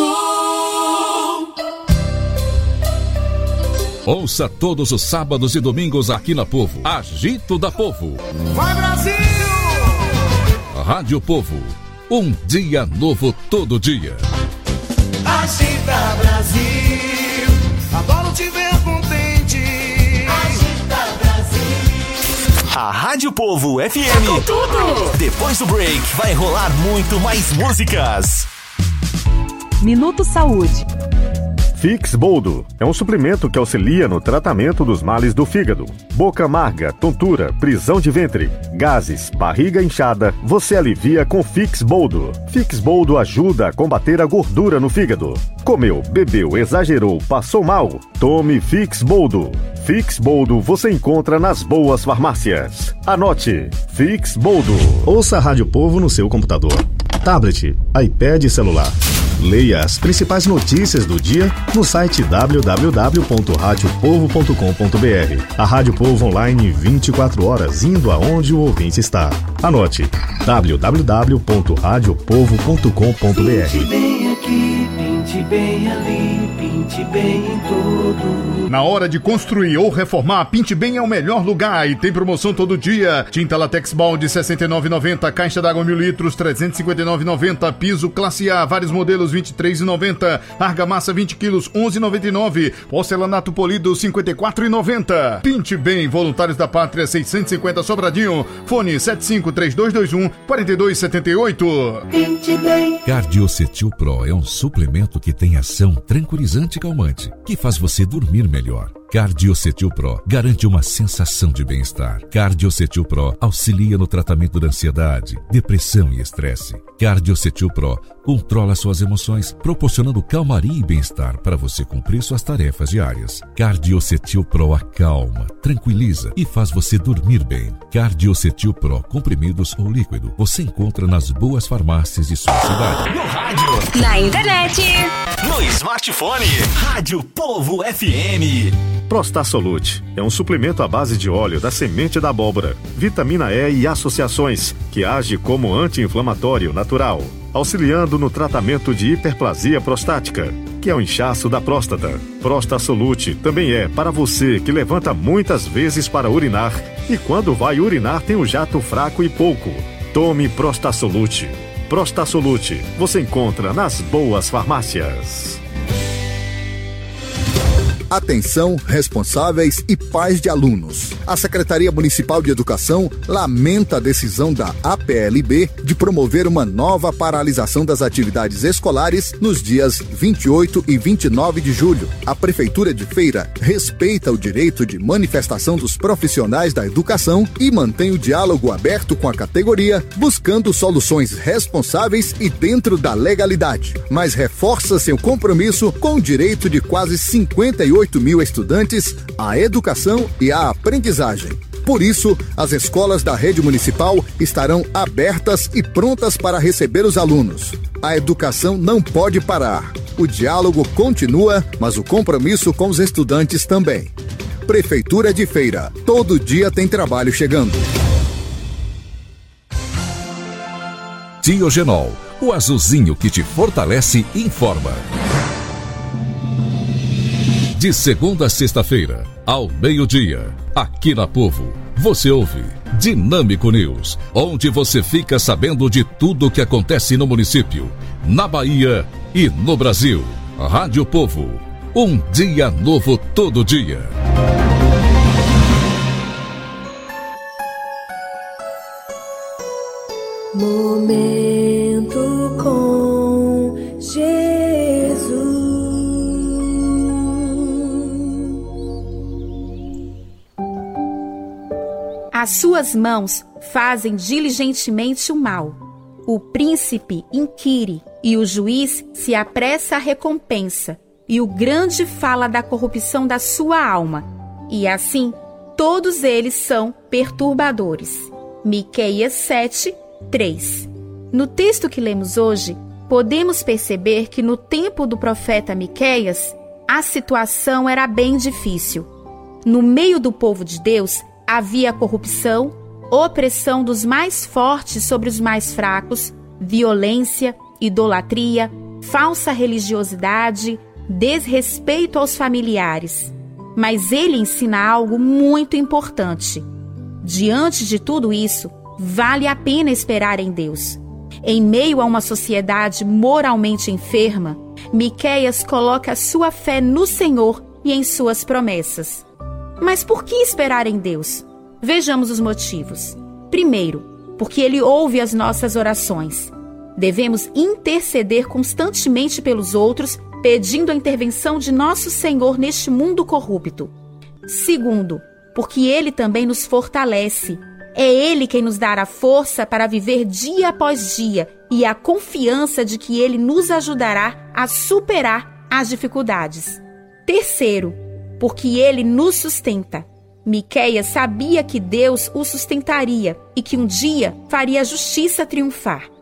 Ouça todos os sábados e domingos aqui na Povo. Agito da Povo. Vai, Brasil! Rádio Povo. Um dia novo todo dia. Agita, Brasil. Adoro te ver contente. Agita, Brasil. A Rádio Povo F M. Com tudo. Depois do break, vai rolar muito mais músicas. Minuto Saúde. Fix Boldo é um suplemento que auxilia no tratamento dos males do fígado. Boca amarga, tontura, prisão de ventre, gases, barriga inchada, você alivia com Fix Boldo. Fix Boldo ajuda a combater a gordura no fígado. Comeu, bebeu, exagerou, passou mal? Tome Fix Boldo. Fix Boldo você encontra nas boas farmácias. Anote, Fix Boldo. Ouça a Rádio Povo no seu computador, tablet, iPad e celular. Leia as principais notícias do dia no site w w w ponto rádio povo ponto com ponto b r. A Rádio Povo online vinte e quatro horas, indo aonde o ouvinte está. Anote w w w ponto rádio povo ponto com ponto b r. Pinte bem aqui, pinte bem ali, pinte bem em tudo. Na hora de construir ou reformar, Pinte Bem é o melhor lugar e tem promoção todo dia. Tinta Latex Balde sessenta e nove reais e noventa centavos, caixa d'água mil litros trezentos e cinquenta e nove reais e noventa centavos, piso classe A, vários modelos vinte e três reais e noventa centavos, argamassa vinte quilos onze reais e noventa e nove centavos, porcelanato polido cinquenta e quatro reais e noventa centavos. Pinte Bem, Voluntários da Pátria seiscentos e cinquenta Sobradinho, fone sete cinco três dois dois um quatro dois sete oito. Pinte Bem. Cardiocetil Pro é um suplemento que tem ação tranquilizante e calmante, que faz você dormir melhor. Cardiocetil Pro garante uma sensação de bem-estar. Cardiocetil Pro auxilia no tratamento da ansiedade, depressão e estresse. Cardiocetil Pro controla suas emoções, proporcionando calmaria e bem-estar para você cumprir suas tarefas diárias. Cardiocetil Pro acalma, tranquiliza e faz você dormir bem. Cardiocetil Pro, comprimidos ou líquido, você encontra nas boas farmácias de sua cidade. No rádio, na internet, no smartphone, Rádio Povo F M. Prostasolute é um suplemento à base de óleo da semente da abóbora, vitamina E e associações, que age como anti-inflamatório natural, auxiliando no tratamento de hiperplasia prostática, que é o inchaço da próstata. Prostasolute também é para você que levanta muitas vezes para urinar e quando vai urinar tem um jato fraco e pouco. Tome Prostasolute. Prostasolute você encontra nas boas farmácias. Atenção, responsáveis e pais de alunos. A Secretaria Municipal de Educação lamenta a decisão da A P L B de promover uma nova paralisação das atividades escolares nos dias vinte e oito e vinte e nove de julho. A Prefeitura de Feira respeita o direito de manifestação dos profissionais da educação e mantém o diálogo aberto com a categoria, buscando soluções responsáveis e dentro da legalidade, mas reforça seu compromisso com o direito de quase cinquenta e oito mil estudantes à educação e à aprendizagem. Por isso, as escolas da rede municipal estarão abertas e prontas para receber os alunos. A educação não pode parar. O diálogo continua, mas o compromisso com os estudantes também. Prefeitura de Feira. Todo dia tem trabalho chegando. Tiogenol, o azulzinho que te fortalece, informa. De segunda a sexta-feira, ao meio-dia, aqui na Povo, você ouve Dinâmico News, onde você fica sabendo de tudo o que acontece no município, na Bahia e no Brasil. Rádio Povo, um dia novo todo dia. Momento com Jesus. As suas mãos fazem diligentemente o mal. O príncipe inquire, e o juiz se apressa à recompensa, e o grande fala da corrupção da sua alma. E assim, todos eles são perturbadores. Miqueias sete, três. No texto que lemos hoje, podemos perceber que no tempo do profeta Miqueias, a situação era bem difícil. No meio do povo de Deus, havia corrupção, opressão dos mais fortes sobre os mais fracos, violência, idolatria, falsa religiosidade, desrespeito aos familiares. Mas ele ensina algo muito importante. Diante de tudo isso, vale a pena esperar em Deus. Em meio a uma sociedade moralmente enferma, Miqueias coloca sua fé no Senhor e em suas promessas. Mas por que esperar em Deus? Vejamos os motivos. Primeiro, porque Ele ouve as nossas orações. Devemos interceder constantemente pelos outros, pedindo a intervenção de nosso Senhor neste mundo corrupto. Segundo, porque Ele também nos fortalece. É Ele quem nos dá a força para viver dia após dia e a confiança de que Ele nos ajudará a superar as dificuldades. Terceiro, porque Ele nos sustenta. Miqueias sabia que Deus o sustentaria e que um dia faria a justiça triunfar.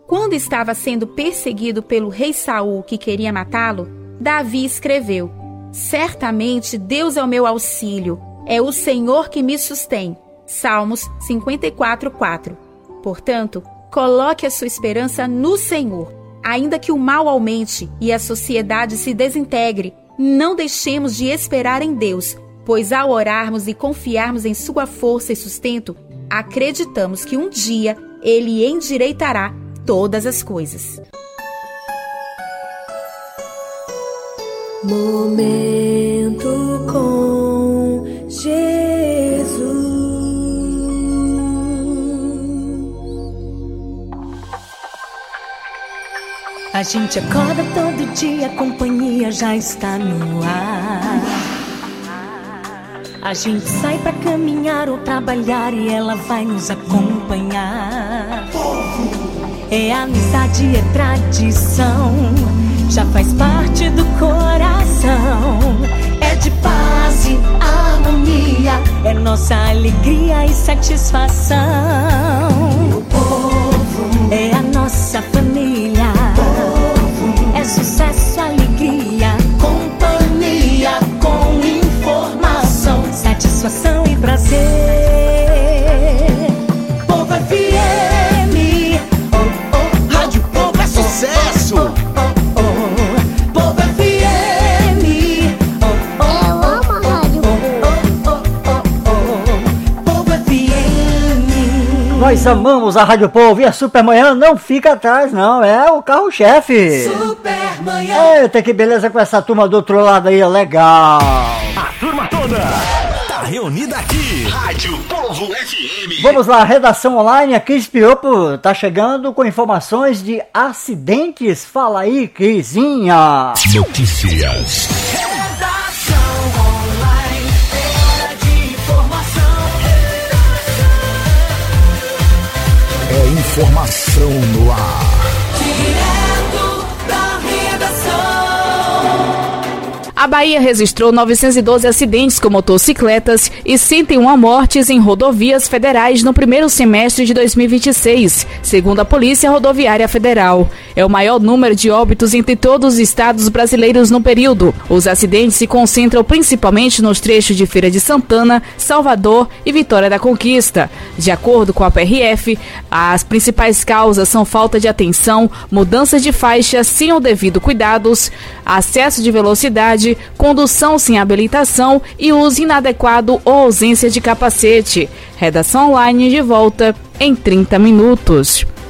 Quando estava sendo perseguido pelo rei Saul, que queria matá-lo, Davi escreveu: certamente Deus é o meu auxílio, é o Senhor que me sustém. Salmos cinquenta e quatro, quatro. Portanto, coloque a sua esperança no Senhor. Ainda que o mal aumente e a sociedade se desintegre, não deixemos de esperar em Deus, pois ao orarmos e confiarmos em sua força e sustento, acreditamos que um dia Ele endireitará todas as coisas. Momento com Jesus. A gente acorda todo dia, a companhia já está no ar. A gente sai pra caminhar ou trabalhar e ela vai nos acompanhar. É amizade, é tradição, já faz parte do coração. É de paz e harmonia, é nossa alegria e satisfação. O povo é a nossa família, é sucesso, alegria, companhia com informação, satisfação e prazer. Povo F M, oh, oh, Rádio Povo é sucesso. Oh, oh, oh, Povo F M, oh, oh, eu amo a rádio. Oh, oh, oh, oh, Povo F M. Nós amamos a Rádio Povo e a Supermanhã não fica atrás, não. É o carro-chefe. Supermanhã. Eita, que beleza com essa turma do outro lado aí, legal. A turma toda tá reunida aqui. Rádio Povo F M. Vamos lá, redação online, a Cris Piopo tá chegando com informações de acidentes. Fala aí, Crisinha. Notícias. Redação online, era de informação. É informação no ar. Direto da redação. A Bahia registrou novecentos e doze acidentes com motocicletas e cento e uma mortes em rodovias federais no primeiro semestre de dois mil e vinte e seis, segundo a Polícia Rodoviária Federal. É o maior número de óbitos entre todos os estados brasileiros no período. Os acidentes se concentram principalmente nos trechos de Feira de Santana, Salvador e Vitória da Conquista. De acordo com a P R F, as principais causas são falta de atenção, mudanças de faixa sem o devido cuidados, excesso de velocidade, condução sem habilitação e uso inadequado ou ausência de capacete. Redação online de volta em trinta minutos.